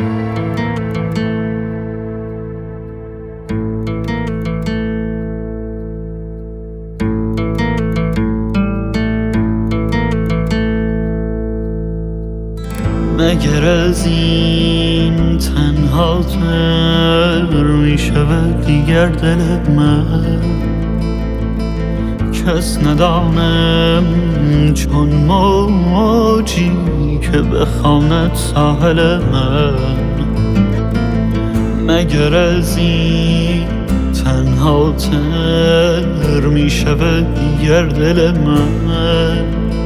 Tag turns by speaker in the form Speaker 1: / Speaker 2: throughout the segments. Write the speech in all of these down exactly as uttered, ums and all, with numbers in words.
Speaker 1: مگر از این تنها تر می شود دیگر دل من؟ کس ندانم چون موجی که بخواند ساحل من. مگر از این تنها تر می شود دیگر دل من؟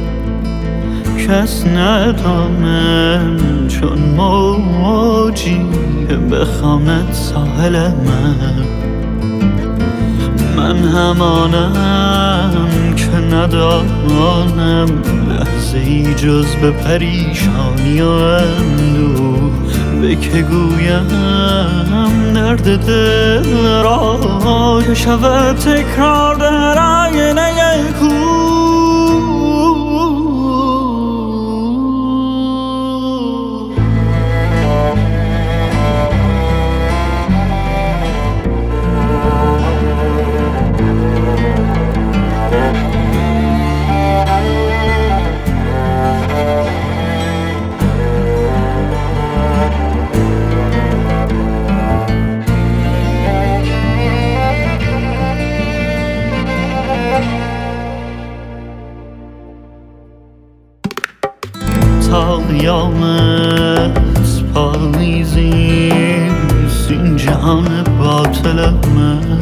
Speaker 1: کس ندانم چون موجی که بخواند ساحل من. من همانم که ندانم لحظه ای جز به پریشانی و اندوه. به که گویم درد دل را که شود تکرار در آینه کوه. تا قیامت پاییزیم این جهان باطل من.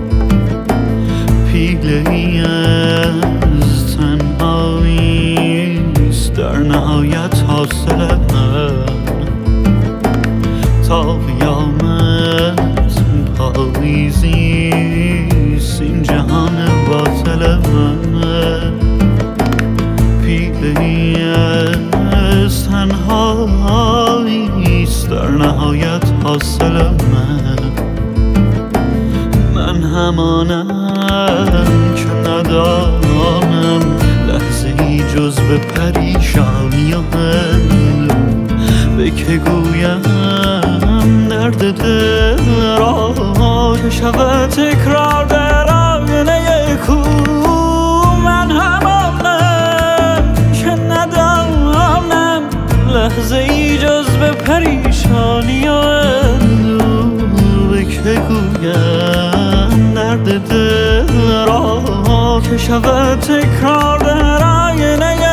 Speaker 1: پیله ای از تنهاییست در نهایت حاصل من. تا قیامت پاییزیست این جهان باطل من. پیله ای از تنهاییست در نهایت حاصل من. من همانم که ندانم لحظه ای جز به پریشانی و اندوه. به که گویم درد دل را که شود تکرار در آینه کوه. من همانم که ندانم لحظه ای جز به پریشانی و اندوه. به که گویم درد دل را که شود تکرار در آینه